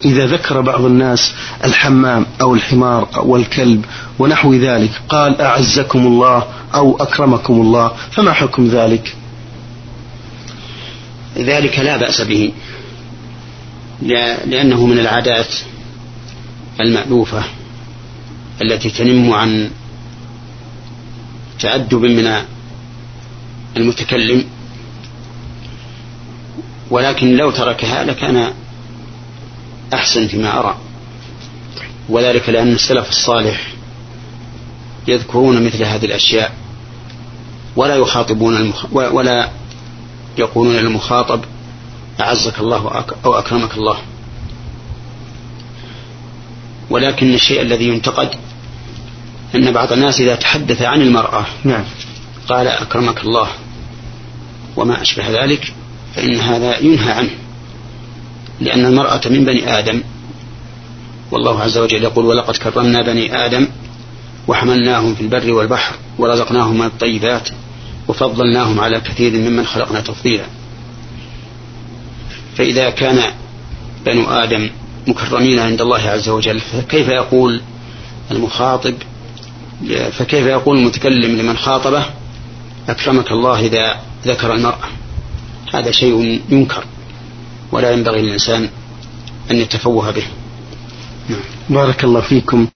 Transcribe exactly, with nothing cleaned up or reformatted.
إذا ذكر بعض الناس الحمام أو الحمار أو الكلب ونحو ذلك قال أعزكم الله أو أكرمكم الله، فما حكم ذلك؟ ذلك لا بأس به، لأنه من العادات المألوفة التي تنم عن تأدب من المتكلم، ولكن لو تركها لكان أحسن فيما أرى، وذلك لأن السلف الصالح يذكرون مثل هذه الأشياء ولا يخاطبون المخ... ولا يقولون للمخاطب أعزك الله أو أكرمك الله. ولكن الشيء الذي ينتقد أن بعض الناس إذا تحدث عن المرأة نعم قال أكرمك الله وما أشبه ذلك، فإن هذا ينهى عنه، لأن المرأة من بني آدم، والله عز وجل يقول ولقد كرمنا بني آدم وحملناهم في البر والبحر ورزقناهم من الطيبات وفضلناهم على كثير ممن خلقنا تفضيلا. فإذا كان بنو آدم مكرمين عند الله عز وجل، فكيف يقول المخاطب فكيف يقول المتكلم لمن خاطبه أكرمك الله إذا ذكر المرأة؟ هذا شيء ينكر ولا ينبغي للإنسان أن يتفوه به. بارك الله فيكم.